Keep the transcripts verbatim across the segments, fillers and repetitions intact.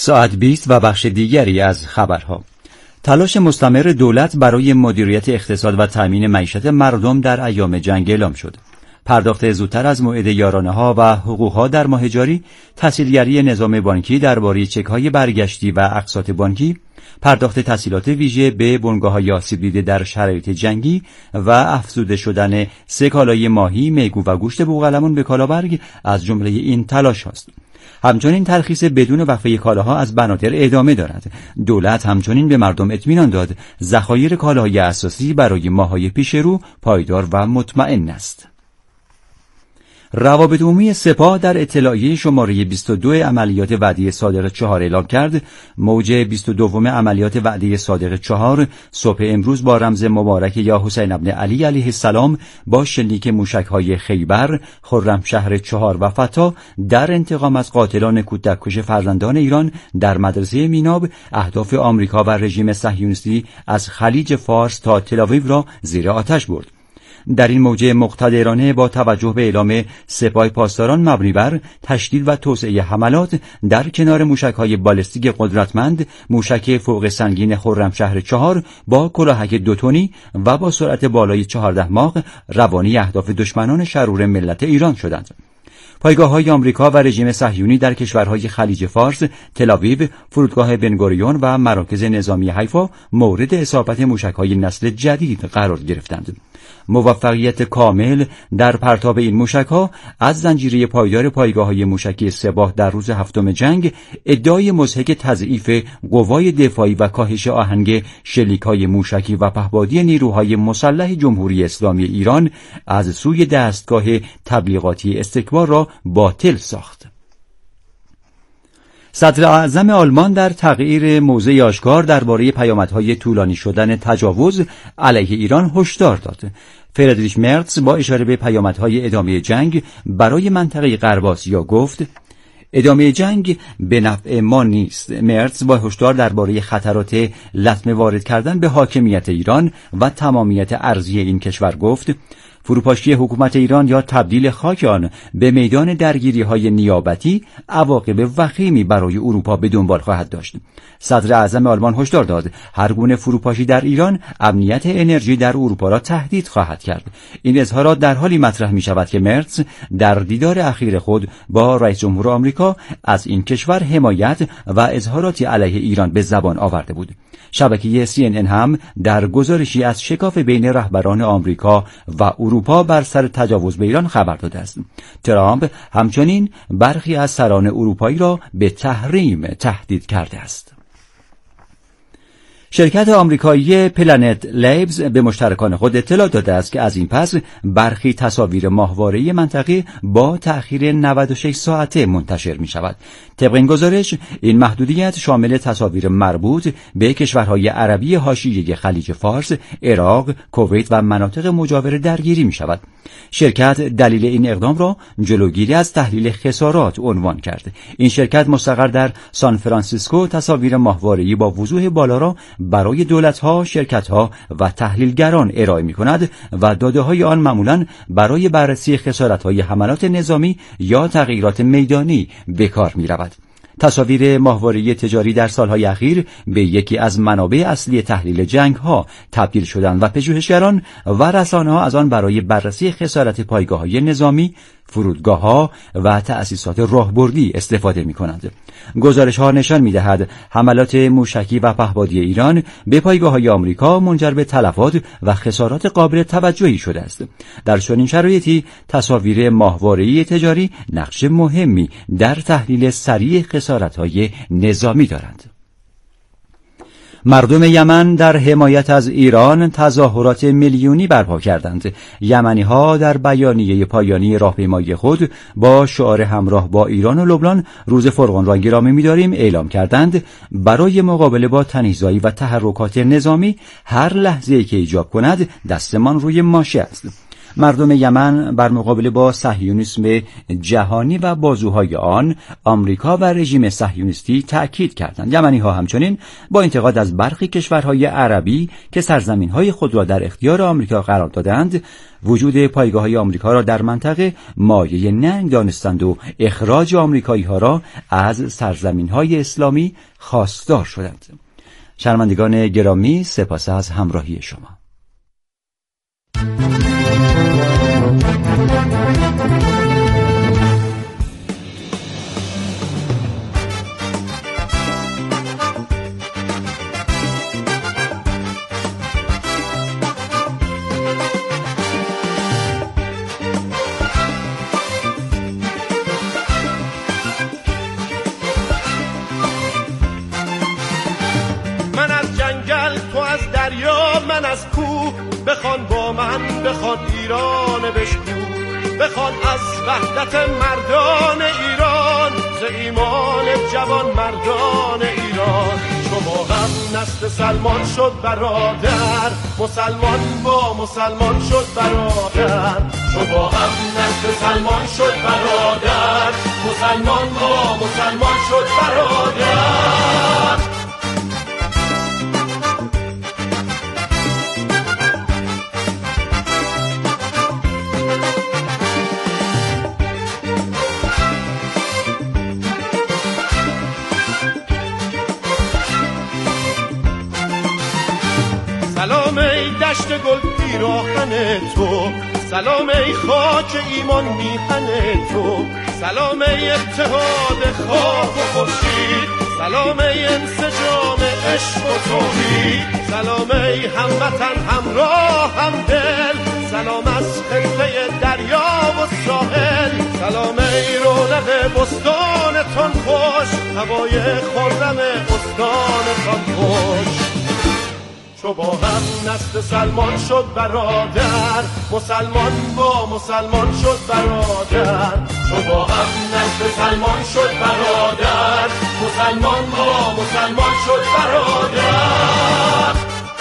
ساعت بیست و بخش دیگری از خبرها. تلاش مستمر دولت برای مدیریت اقتصاد و تامین معیشت مردم در ایام جنگ اعلام شد. پرداخت زودتر از موعد یارانه‌ها و حقوق‌ها در ماه جاری، تسهیلگری نظام بانکی درباره چک‌های برگشتی و اقساط بانکی، پرداخت تسهیلات ویژه به بنگاه‌های آسیب دیده در شرایط جنگی و افزوده شدن سه کالای ماهی، میگو و گوشت بوقلمون به کالابرگ از جمله این تلاش هاست. همچنین ترخیص بدون وقفه کالاها از بنادر ادامه دارد. دولت همچنین به مردم اطمینان داد ذخایر کالاهای اساسی برای ماه‌های پیش رو پایدار و مطمئن است. روابط عمومی سپاه در اطلاعیه شماره بیست و دو عملیات وعده صادق چهار اعلام کرد موج بیست و دوم عملیات وعده صادق چهار صبح امروز با رمز مبارک یا حسین بن علی علیه السلام با شلیک موشک‌های خیبر، خرمشهر چهار و فتا در انتقام از قاتلان کودککش فرزندان ایران در مدرسه میناب اهداف آمریکا و رژیم صهیونیستی از خلیج فارس تا تل‌آویو را زیر آتش برد. در این موجه مقتدرانه با توجه به اعلام سپاه پاسداران مبنی بر تشدید و توسعه حملات در کنار موشک‌های بالستیک قدرتمند، موشک فوق سنگین خرمشهر چهار با کلاهک دو تنی و با سرعت بالای چهارده ماخ روانی اهداف دشمنان شرور ملت ایران شدند. پایگاه‌های آمریکا و رژیم صهیونی در کشورهای خلیج فارس، تل‌آویو، فرودگاه بنگوریون و مراکز نظامی حیفا مورد اصابت موشک‌های نسل جدید قرار گرفتند. موفقیت کامل در پرتاب این موشک‌ها از زنجیره پایدار پایگاه‌های موشکی سپاه در روز هفتم جنگ ادعای مضحک تضعیف قوای دفاعی و کاهش آهنگ شلیک‌های موشکی و پهپادی نیروهای مسلح جمهوری اسلامی ایران از سوی دستگاه تبلیغاتی استکبار را باطل ساخت. صدر اعظم آلمان در تغییر موضع آشکار درباره پیامدهای طولانی شدن تجاوز علیه ایران هشدار داد. فریدریش مرتز با اشاره به پیامدهای ادامه جنگ برای منطقه غرب آسیا گفت: ادامه جنگ به نفع ما نیست. مرتز با هشدار درباره خطرات لطمه وارد کردن به حاکمیت ایران و تمامیت ارضی این کشور گفت: فروپاشی حکومت ایران یا تبدیل خاک آن به میدان درگیری‌های نیابتی عواقب وخیمی برای اروپا به دنبال خواهد داشت. صدر اعظم آلمان هشدار داد هر گونه فروپاشی در ایران امنیت انرژی در اروپا را تهدید خواهد کرد. این اظهارات در حالی مطرح می‌شود که مرتز در دیدار اخیر خود با رئیس جمهور آمریکا از این کشور حمایت و اظهاراتی علیه ایران به زبان آورده بود. شبکه سی ان ان هم در گزارشی از شکاف بین رهبران آمریکا و اروپا بر سر تجاوز به ایران خبر داده است. ترامپ همچنین برخی از سران اروپایی را به تحریم تهدید کرده است. شرکت آمریکایی پلنت لیبز به مشترکان خود اطلاع داده است که از این پس برخی تصاویر ماهواره‌ای منطقه با تأخیر نود و شش ساعته منتشر می شود. طبق این گزارش این محدودیت شامل تصاویر مربوط به کشورهای عربی حاشیه خلیج فارس، عراق، کویت و مناطق مجاور درگیری می شود. شرکت دلیل این اقدام را جلوگیری از تحلیل خسارات عنوان کرد. این شرکت مستقر در سان فرانسیسکو تصاویر ماهواره‌ای با وضوح بالا را برای دولت‌ها، شرکت‌ها و تحلیلگران ارائه می‌کند و داده‌های آن معمولاً برای بررسی خسارت‌های حملات نظامی یا تغییرات میدانی به کار می‌رود. تصاویر ماهواره‌ای تجاری در سالهای اخیر به یکی از منابع اصلی تحلیل جنگ‌ها تبدیل شدند و پژوهشگران و رسانه‌ها از آن برای بررسی خسارت پایگاه‌های نظامی، فرودگاه‌ها و تأسیسات راهبردی استفاده می‌کنند. گزارش‌ها نشان می‌دهد حملات موشکی و پهپادی ایران به پایگاه‌های آمریکا منجر به تلفات و خسارات قابل توجهی شده است. در چنین شرایطی تصاویر ماهواره‌ای تجاری نقش مهمی در تحلیل سریع خسارت‌های نظامی دارند. مردم یمن در حمایت از ایران تظاهرات میلیونی برپا کردند. یمنی‌ها در بیانیه پایانی راهپیمایی خود با شعار همراه با ایران و لبنان روز فرقان را گرامی می‌داریم اعلام کردند برای مقابله با تنش‌زایی و تحرکات نظامی هر لحظه‌ای که ایجاب کند دستمان روی ماشه است. مردم یمن بر مقابله با صهیونیسم جهانی و بازوهای آن آمریکا و رژیم صهیونیستی تأکید کردند. یمنی‌ها همچنین با انتقاد از برخی کشورهای عربی که سرزمین‌های خود را در اختیار آمریکا قرار دادند وجود پایگاه‌های آمریکا را در منطقه مایه ننگ دانستند و اخراج آمریکایی‌ها را از سرزمین‌های اسلامی خواستار شدند. شنوندگان گرامی، سپاس از همراهی شما. من از کوه بخوان با من، بخوان ایران بشکو، بخوان از وحدت مردان ایران، ز ایمان جوان مردان ایران. چو با هم نسل سلمان شد برادر، مسلمان با مسلمان شد برادر. چو با هم نسل سلمان شد برادر، مسلمان با مسلمان شد برادر. سلام ای دشت گل پیراهن تو، سلام ای خاک ایمان میهن تو، سلام ای اتحاد خاک و خورشید، سلام ای انسجام عشق و توحید، سلام ای هموطن همراه همدل، سلام از خلفه دریا و ساحل، سلام ای رونق بستانتان خوش، هوای خرم استانتان خوش. چو با هم نسل سلمان شد برادر، مسلمان با مسلمان شد برادر. چو با هم نسل سلمان شد برادر، مسلمان با مسلمان شد برادر.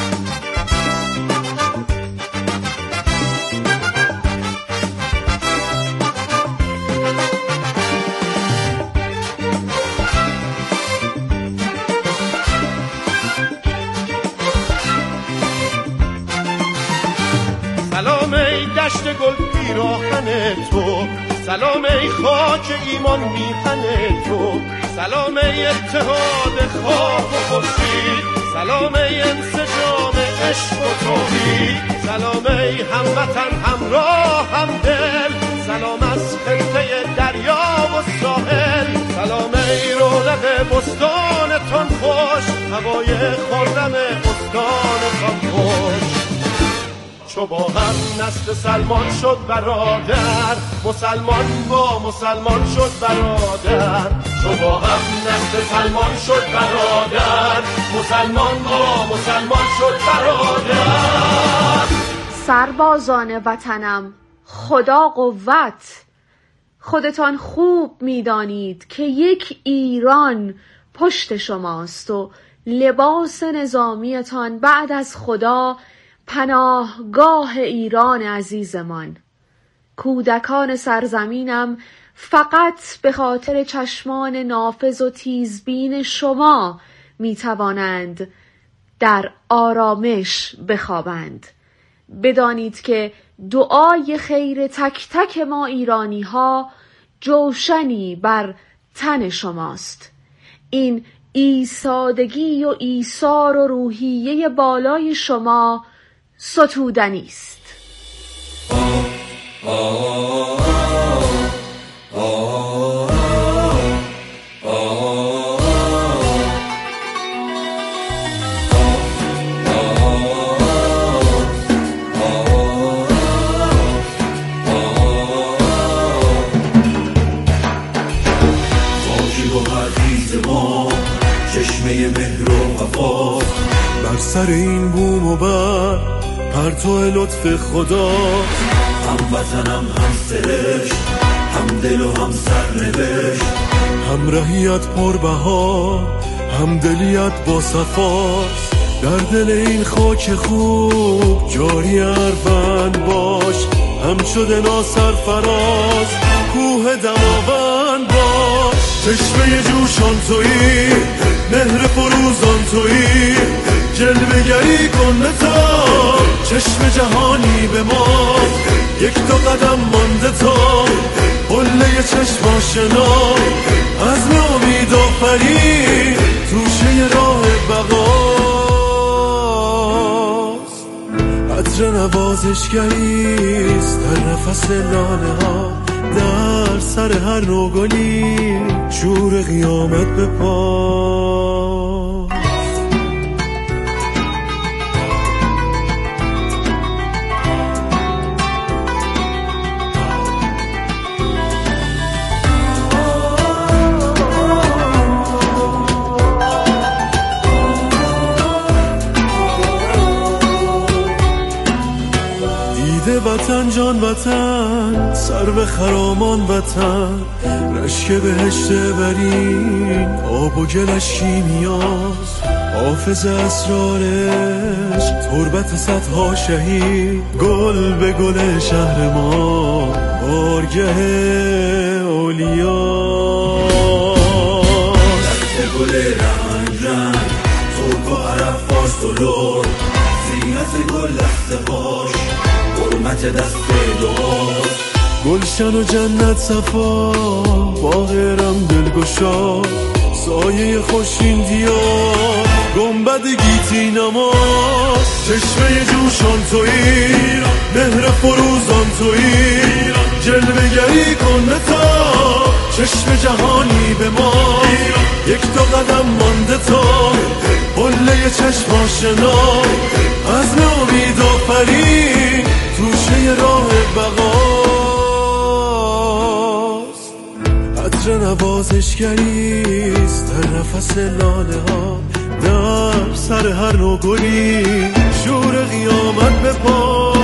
سلام ای دشت گل پیراهن تو، سلام ای خاک ایمان میهن تو، سلام ای اتحاد خاک و خورشید، سلام ای انسجام عشق و توحید، سلام ای هموطن همراه همدل، سلام از خلفه دریا و ساحل، سلام ای رونق بستانتان خوش، هوای خرم استانتان خوش. چو با هم نسل سلمان شد برادر، مسلمان با مسلمان شد برادر. چو با هم نسل سلمان شد برادر، مسلمان با مسلمان شد برادر. سربازان وطنم خدا قوت، خودتان خوب میدانید که یک ایران پشت شماست و لباس نظامیتان بعد از خدا پناهگاه ایران عزیزمان. کودکان سرزمینم فقط به خاطر چشمان نافذ و تیزبین شما می توانند در آرامش بخوابند. بدانید که دعای خیر تک تک ما ایرانی ها جوشنی بر تن شماست. این ایستادگی و ایثار و روحیه بالای شما ستودنی است. چشمه مهر و وفا بر سر این بوم و بر پرتو لطف خدا. هم وطنم هم سرشت، هم دل و هم سرنوشت، هم رهیت پربها، هم دلیت با صفاست. در دل این خاک خوب جاری اربند باش، هم شده ناصر فراز کوه دماوند باش. چشمه جوشان تویی، مهر فروزان تویی، جلوه‌گری کن تا چشم جهانی به ما، یک دو قدم مانده تا قله چشم آشنا، از امید آفرین توشه راه بقاست. عطر نوازشگریست در نفس لاله ها، در سر هر نوگلی شور قیامت به پا. وطن جان وطن، سر به خرامان وطن، رشک بهشت برین، آب و گلش کیمیاست، حافظ اسرارش تربت صدها شهید، گل به گل شهر ما بارگه اولیاست. دست گل رنگ رنگ، ترک و عرب فارس و لور، زینت گل لخته باش، حرمت دست دعاست. گلشن و جنت صفا، باغرم دلگشا، سایه خوشین دیار، گنبد گیتی نماست. چشمه جوشان تویی، مهر فروزان تویی، جلوه‌گری کن تا چشم جهانی به ما، یک دو قدم مانده تا قله چشم آشنا، از امید آفرین توشه راه بقاست. عطر نوازشگریست در نفس لاله ها، در سر هر نوگلی شور قیامت به پا.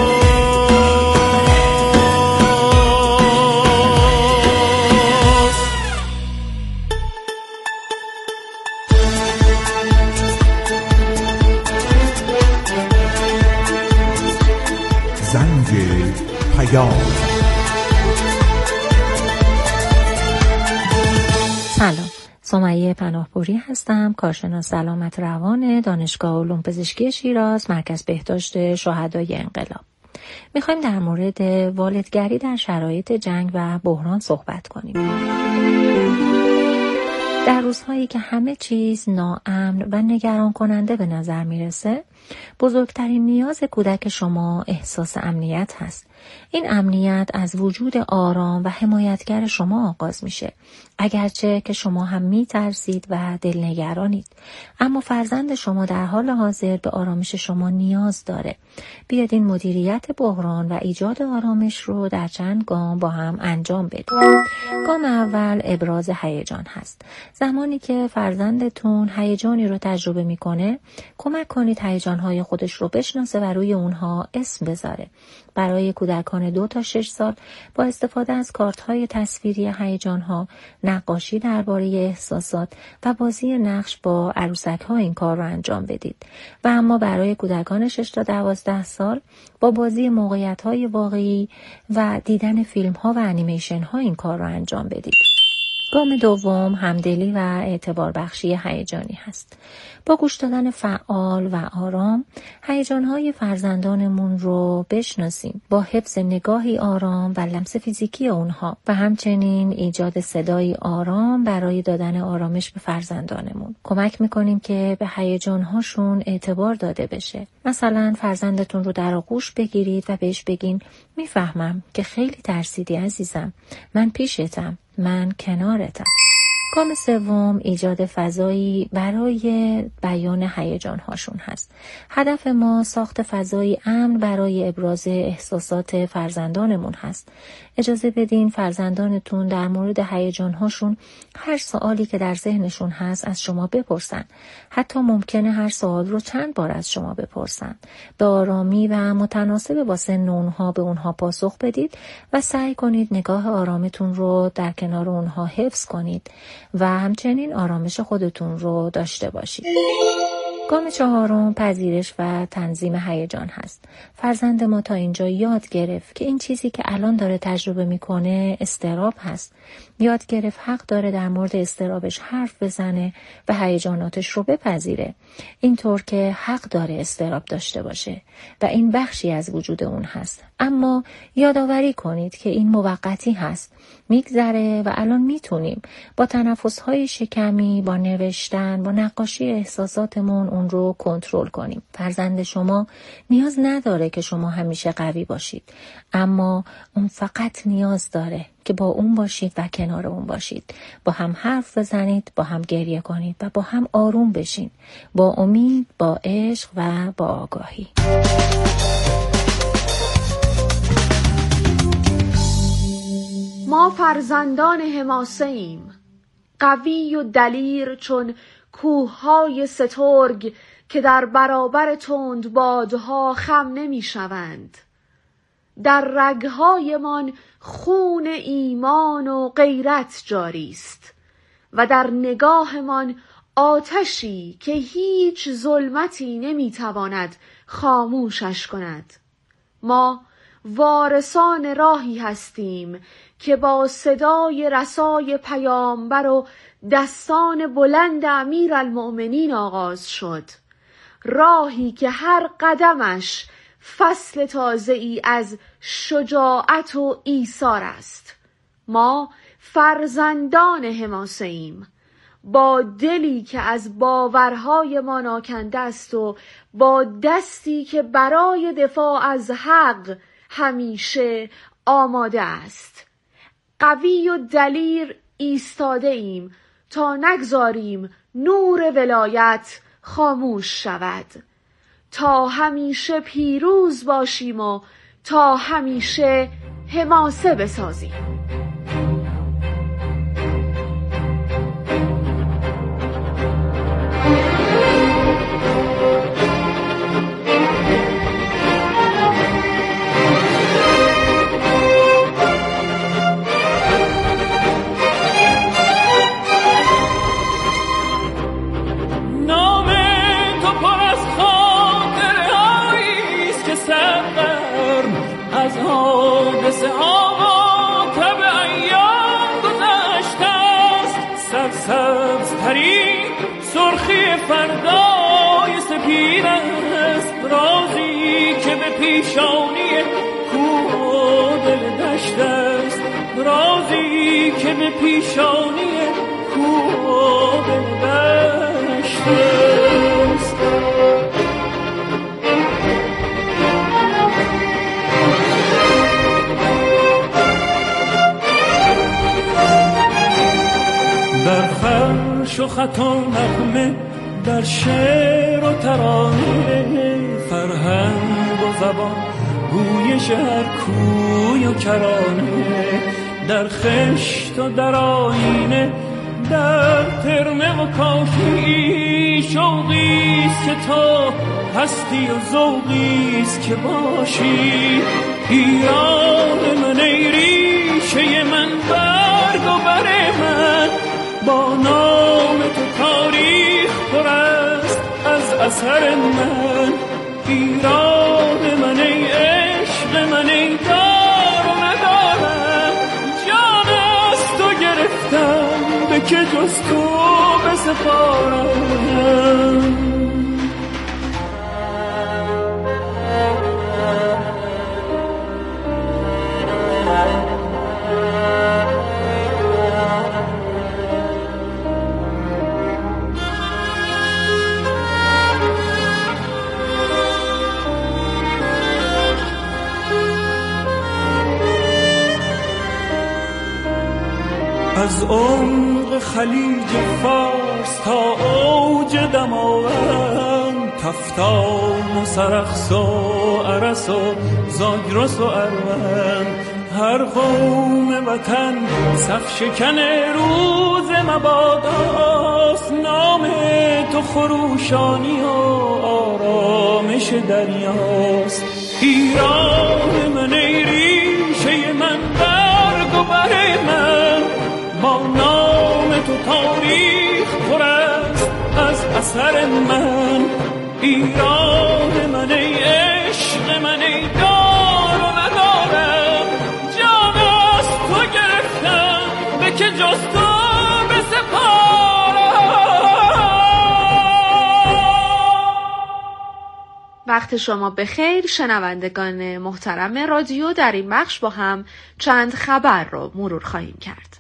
زنگ پیام. سلام، سمیه پناهپوری هستم، کارشناس سلامت روان دانشگاه علوم پزشکی شیراز، مرکز بهداشت شهدای انقلاب. میخوایم در مورد والدگری در شرایط جنگ و بحران صحبت کنیم. در روزهایی که همه چیز ناامن و نگران کننده به نظر میرسه، بزرگترین نیاز کودک شما احساس امنیت هست. این امنیت از وجود آرام و حمایتگر شما آغاز میشه. اگرچه که شما هم میترسید و دلنگرانید، اما فرزند شما در حال حاضر به آرامش شما نیاز داره. بیاید این مدیریت بحران و ایجاد آرامش رو در چند گام با هم انجام بدید. گام اول ابراز هیجان هست. زمانی که فرزندتون هیجانی رو تجربه میکنه، کمک کنید هیجانهای خودش رو بشناسه و روی اونها اسم بذاره. برای کودکان دو تا شش سال با استفاده از کارت‌های تصویری هیجان‌ها، نقاشی درباره احساسات و بازی نقش با عروسک‌ها این کار رو انجام بدید. و اما برای کودکان شش تا دوازده سال با بازی موقعیت‌های واقعی و دیدن فیلم‌ها و انیمیشن‌ها این کار رو انجام بدید. گام دوم همدلی و اعتبار بخشی هیجانی هست. با گوش دادن فعال و آرام هیجان‌های فرزندانمون رو بشناسیم، با حفظ نگاهی آرام و لمس فیزیکی اونها و همچنین ایجاد صدایی آرام برای دادن آرامش به فرزندانمون کمک میکنیم که به هیجان‌هاشون اعتبار داده بشه. مثلا فرزندتون رو در آغوش بگیرید و بهش بگین میفهمم که خیلی ترسیدی عزیزم، من پیشتم، من کنارتم. گام سوم ایجاد فضایی برای بیان هیجان‌هاشون هست. هدف ما ساخت فضایی امن برای ابراز احساسات فرزندانمون هست. اجازه بدین فرزندانتون در مورد هیجان‌هاشون هر سوالی که در ذهنشون هست از شما بپرسن. حتی ممکنه هر سوال رو چند بار از شما بپرسن. به آرامی و متناسب با سن اونها به اونها پاسخ بدید و سعی کنید نگاه آرامتون رو در کنار اونها حفظ کنید و همچنین آرامش خودتون رو داشته باشید. گام چهارم پذیرش و تنظیم هیجان هست. فرزند ما تا اینجا یاد گرفت که این چیزی که الان داره تجربه میکنه اضطراب هست. یاد گرفت حق داره در مورد اضطرابش حرف بزنه و هیجاناتش رو بپذیره. اینطور که حق داره اضطراب داشته باشه و این بخشی از وجود اون هست. اما یادآوری کنید که این موقتی هست. میگذره و الان میتونیم با تنفس‌های شکمی، با نوشتن، با نقاشی احساساتمون اون رو کنترل کنیم. فرزند شما نیاز نداره که شما همیشه قوی باشید، اما اون فقط نیاز داره که با اون باشید و کنار اون باشید. با هم حرف بزنید، با هم گریه کنید و با هم آروم بشین، با امید، با عشق و با آگاهی. ما فرزندان حماسه ایم، قوی و دلیر چون کوههای سترگ که در برابر تند بادها خم نمی شوند. در رگهایمان خون ایمان و غیرت جاری است و در نگاهمان آتشی که هیچ ظلمتی نمی تواند خاموشش کند. ما وارثان راهی هستیم که با صدای رسای پیامبر و دستان بلند امیرالمؤمنین آغاز شد، راهی که هر قدمش فصل تازه‌ای از شجاعت و ایثار است. ما فرزندان حماسه ایم، با دلی که از باورهای ما ناکنده است و با دستی که برای دفاع از حق همیشه آماده است. قوی و دلیر ایستاده ایم تا نگذاریم نور ولایت خاموش شود، تا همیشه پیروز باشیم و تا همیشه حماسه بسازیم. سرخی فردای سپید است، رازی که به پیشانی کوه و دل دشت است، رازی که به پیشانی کوه و دل دشت است. در فرش و خط و نغمه، در شعر و ترانه، فرهنگ و زبان، گویش هر کوی و کرانه، در خشت و در آینه، در ترمه و کاشی، شوقیست که تو هستی و ذوقیست که باشی. ایران من ای ریشه من، برگ و بر من، با نام تو تاریخ پر است از اثر من. ایران من ای عشق من، ای دار و ندارم، جان از تو گرفتم، به که جز تو بسپارم. از عمق خلیج فارس تا اوج دماوند، کفتان و سرخس و ارس و زاگرس و اروند، هر قوم وطن صف شکن روز مباداست. نام تو خروشانی و آرامش دریاست. ایران من ای ریشه من، برگ و بر من، با نام تو تاریخ پر است از اثر من. ایران من ای عشق من ای دار و ندارم جان از تو گرفتم به که جز تو وقت شما بخیر شنوندگان محترم رادیو. در این بخش با هم چند خبر رو مرور خواهیم کرد.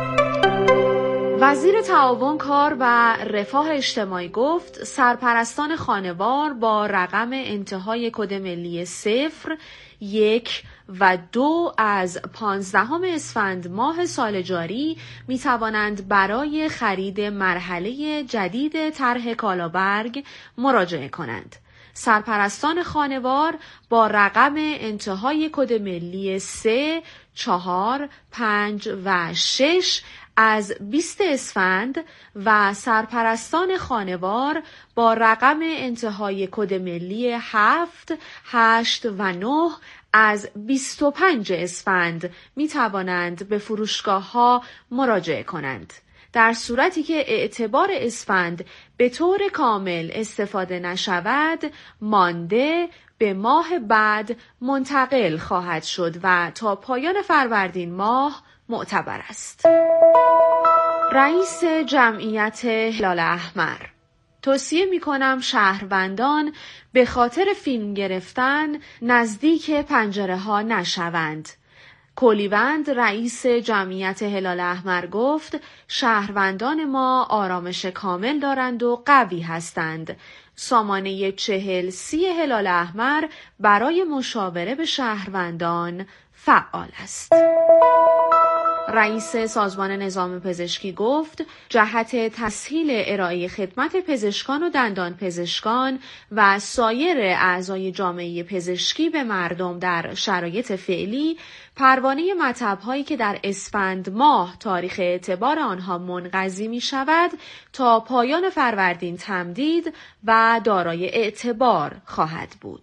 وزیر تعاون کار و رفاه اجتماعی گفت سرپرستان خانوار با رقم انتهای کد ملی صفر، یک و دو از پانزدهم اسفند ماه سال جاری می توانند برای خرید مرحله جدید طرح کالابرگ مراجعه کنند. سرپرستان خانوار با رقم انتهای کد ملی سه، چهار، پنج و شش از بیست اسفند و سرپرستان خانوار با رقم انتهای کد ملی هفت، هشت و نه از بیست و پنج اسفند می توانند به فروشگاه ها مراجعه کنند. در صورتی که اعتبار اسفند به طور کامل استفاده نشود، مانده به ماه بعد منتقل خواهد شد و تا پایان فروردین ماه معتبر است. رئیس جمعیت هلال احمر: توصیه می کنم شهروندان به خاطر فیلم گرفتن نزدیک پنجره ها نشوند. کولیوند رئیس جمعیت هلال احمر گفت شهروندان ما آرامش کامل دارند و قوی هستند. سامانه چهل سی هلال احمر برای مشاوره به شهروندان فعال است. رئیس سازمان نظام پزشکی گفت جهت تسهیل ارائه خدمت پزشکان و دندان پزشکان و سایر اعضای جامعه پزشکی به مردم در شرایط فعلی، پروانه مطب‌هایی که در اسفند ماه تاریخ اعتبار آنها منقضی می شود تا پایان فروردین تمدید و دارای اعتبار خواهد بود.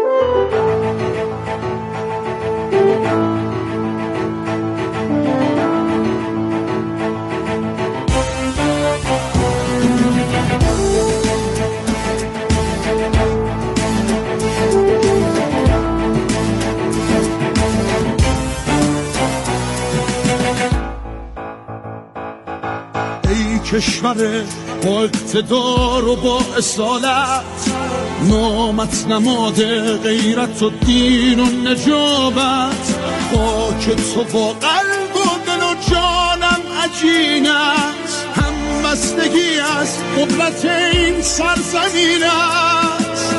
کشور با اقتدار و با اصالت، نامت نماد غیرت و دین و نجابت، خاک تو با قلب و دل و جانم عجینت، هم بستگی از قدرت این سرزمین است.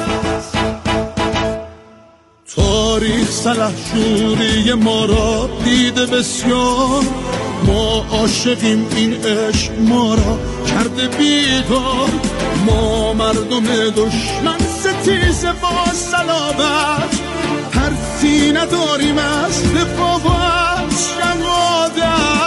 تاریخ سلحشوری ما را دیده بسیار، ما عاشقیم این عشق ما را کرده بیدار، ما مردم دشمن ستیز با صلابت، ترسی نداریم از دفاع و از شهادت.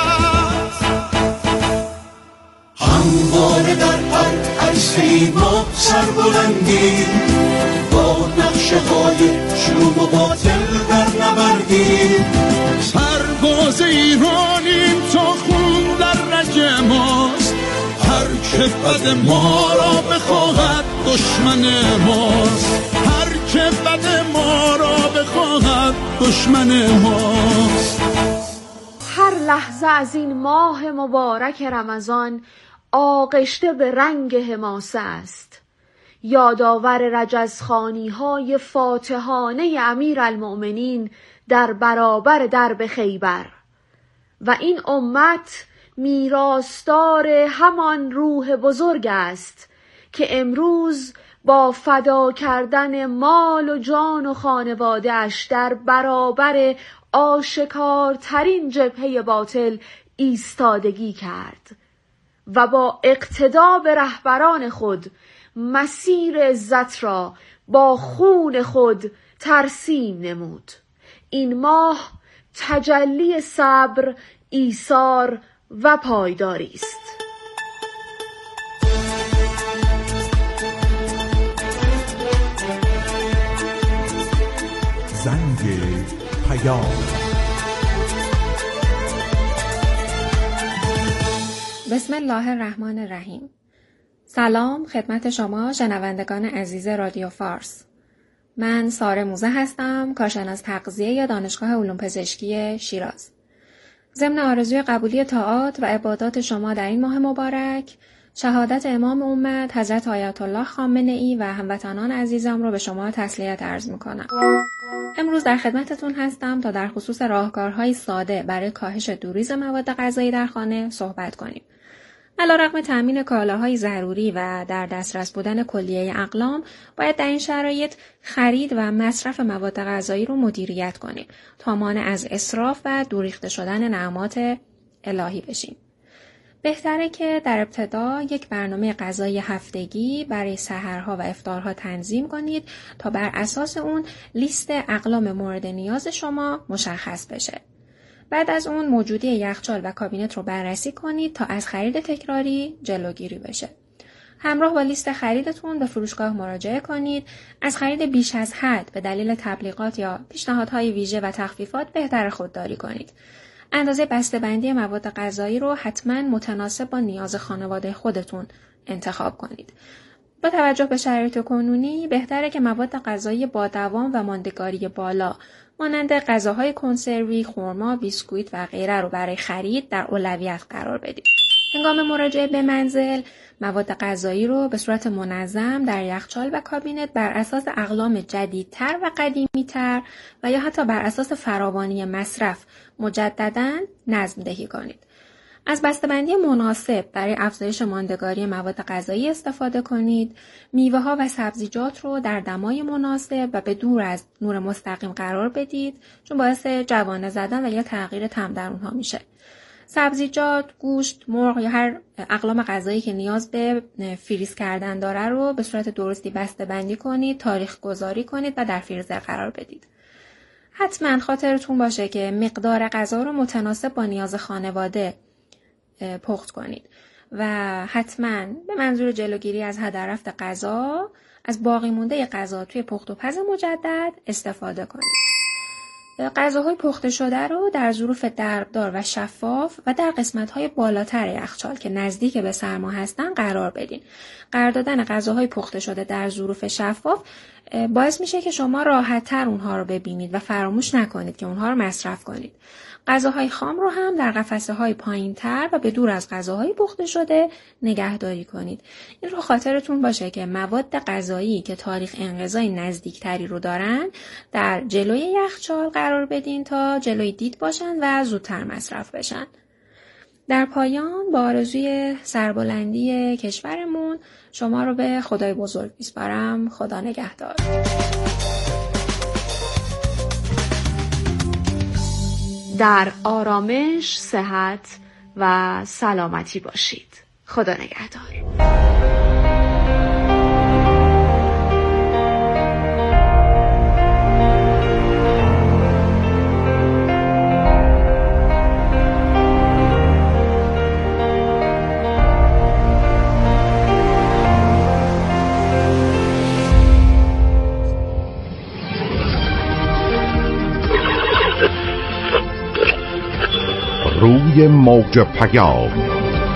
همواره در هر عرصه‌ای ما سربلندیم، با نقشه های شوم و باطل در نبردیم، سرباز ایرانیم تا خون در رگ ماست، هر که بد ما را بخواهد دشمن ماست، هر که بد ما را بخواهد دشمن ماست. هر لحظه از این ماه مبارک رمضان آغشته به رنگ حماسه است، یادآور رجزخوانی های فاتحانه امیرالمؤمنین در برابر درب خیبر و این امت میراثدار همان روح بزرگ است که امروز با فدا کردن مال و جان و خانواده اش در برابر آشکارترین جبهه باطل ایستادگی کرد و با اقتدا به رهبران خود مسیر عزت را با خون خود ترسیم نمود. این ماه تجلی صبر، ایثار و پایداری است. زنگ پیام. بسم الله الرحمن الرحیم. سلام خدمت شما شنوندگان عزیز رادیو فارس. من ساره موزه هستم، کارشناس تغذیه یا دانشگاه علوم پزشکی شیراز. ضمن آرزوی قبولی طاعات و عبادات شما در این ماه مبارک، شهادت امام امت حضرت آیت الله خامنه‌ای و هموطنان عزیزم رو به شما تسلیت عرض می‌کنم. امروز در خدمتتون هستم تا در خصوص راهکارهای ساده برای کاهش دوریز مواد غذایی در خانه صحبت کنیم. علیرغم تامین کالاهای ضروری و در دسترس بودن کلیه اقلام، باید در این شرایط خرید و مصرف مواد غذایی رو مدیریت کنیم تا مانع از اسراف و دوریخته شدن نعمات الهی بشیم. بهتره که در ابتدا یک برنامه غذایی هفتگی برای سحرها و افطارها تنظیم کنید تا بر اساس اون لیست اقلام مورد نیاز شما مشخص بشه. بعد از اون موجودی یخچال و کابینت رو بررسی کنید تا از خرید تکراری جلوگیری بشه. همراه با لیست خریدتون به فروشگاه مراجعه کنید. از خرید بیش از حد به دلیل تبلیغات یا پیشنهادهای ویژه و تخفیفات بهتر خودداری کنید. اندازه بسته‌بندی مواد غذایی رو حتما متناسب با نیاز خانواده خودتون انتخاب کنید. با توجه به شرایط کنونی بهتره که مواد غذایی با دوام و ماندگاری بالا مانند غذاهای کنسروی، خرما، بیسکویت و غیره رو برای خرید در اولویت قرار بدید. هنگام مراجعه به منزل، مواد غذایی رو به صورت منظم در یخچال و کابینت بر اساس اقلام جدیدتر و قدیمی‌تر و یا حتی بر اساس فراوانی مصرف مجدداً نظم دهی کنید. از بسته‌بندی مناسب برای افزایش ماندگاری مواد غذایی استفاده کنید. میوه‌ها و سبزیجات رو در دمای مناسب و به دور از نور مستقیم قرار بدید، چون باعث جوانه زدن و یا تغییر طعم در اونها میشه. سبزیجات، گوشت، مرغ یا هر اقلام غذایی که نیاز به فریز کردن داره رو به صورت درستی بسته‌بندی کنید، تاریخ گذاری کنید و در فریزر قرار بدید. حتما خاطرتون باشه که مقدار غذا رو متناسب با نیاز خانواده پخت کنید و حتما به منظور جلوگیری از هدر رفت غذا از باقی مونده غذا توی پخت و پز مجدد استفاده کنید. غذاهای پخته شده رو در ظروف دربدار و شفاف و در قسمت‌های بالاتر یخچال که نزدیک به سرما هستن قرار بدین. قرار دادن غذاهای پخته شده در ظروف شفاف باعث میشه که شما راحت‌تر اونها رو ببینید و فراموش نکنید که اونها رو مصرف کنید. غذاهای خام رو هم در قفسه‌های پایین‌تر و به دور از غذاهای پخته شده نگهداری کنید. این رو خاطرتون باشه که مواد غذایی که تاریخ انقضای نزدیکتری رو دارن در جلوی یخچال قرار بدین تا جلوی دید باشن و زودتر مصرف بشن. در پایان با آرزوی سربلندی کشورمون شما رو به خدای بزرگ میسپارم. خدا نگهدار. در آرامش، صحت و سلامتی باشید. خدا نگهدار. روی موج پیام.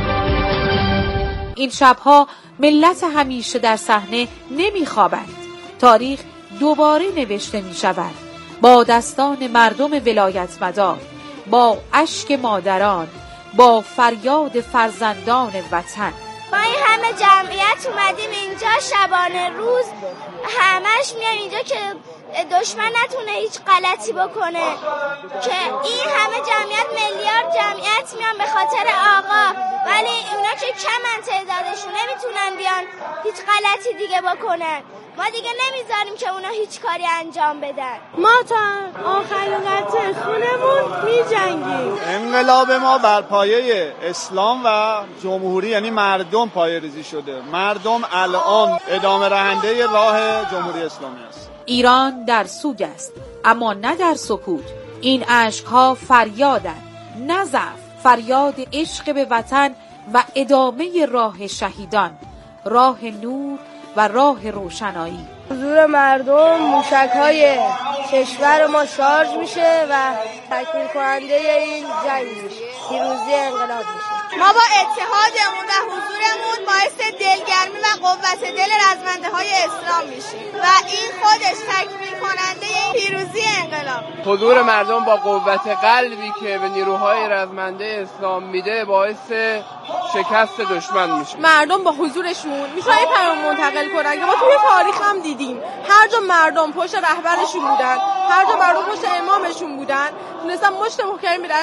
این شبها ملت همیشه در صحنه نمیخوابند. تاریخ دوباره نوشته می شود با دستان مردم ولایت مدار، با اشک مادران، با فریاد فرزندان وطن. ما این همه جمعیت اومدیم اینجا شبانه روز، همش میایم اینجا که دشمن نتونه هیچ غلطی بکنه، که این همه جمعیت میلیارد جمعیت میان به خاطر آقا، ولی اینا که کمن تعدادشون نمیتونن بیان هیچ غلطی دیگه بکنن. ما دیگه نمیذاریم که اونا هیچ کاری انجام بدن. ما تا آخرین قطره خونمون میجنگیم. انقلاب ما بر پایه اسلام و جمهوری یعنی مردم پایه ریزی شده. مردم الان ادامه رهنده راه جمهوری اسلامی است. ایران در سوگ است اما نه در سکوت. این اشک‌ها فریادند، نه ضعف، فریاد عشق به وطن و ادامه راه شهیدان، راه نور و راه روشنایی. حضور مردم موشک‌های کشور ما شارژ میشه و تکمیل کننده این جنگ میشه، پیروزی انقلاب میشه. ما با اتحادمون و حضورمون باعث دلگرمی و قوت دل رزمنده های اسلام میشیم و این خودش تکمیل کننده این پیروزی انقلاب. حضور مردم با قوت قلبی که به نیروهای رزمنده اسلام میده باعث شکست دشمن میشه. مردم با حضورشون میتونن این پیام منتقل کنن که ما توی تاریخ هم دیدیم هر جا مردم پشت رهبرشون بودن، هر جا مردم پشت امامشون بودن، تونستن مشت محکمی بدن